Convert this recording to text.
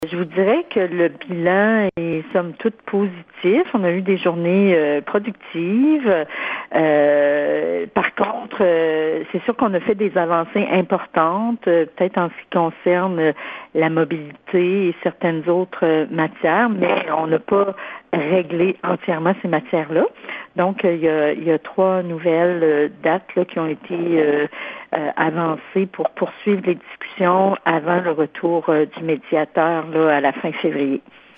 Je vous dirais que le bilan est somme toute positif. On a eu des journées productives. Par contre, c'est sûr qu'on a fait des avancées importantes, peut-être en ce qui concerne la mobilité et certaines autres matières, mais on n'a pas réglé entièrement ces matières-là. Donc, il y a 3 nouvelles dates là, qui ont été avancées pour poursuivre les discussions avant le retour du médiateur là, à la fin février.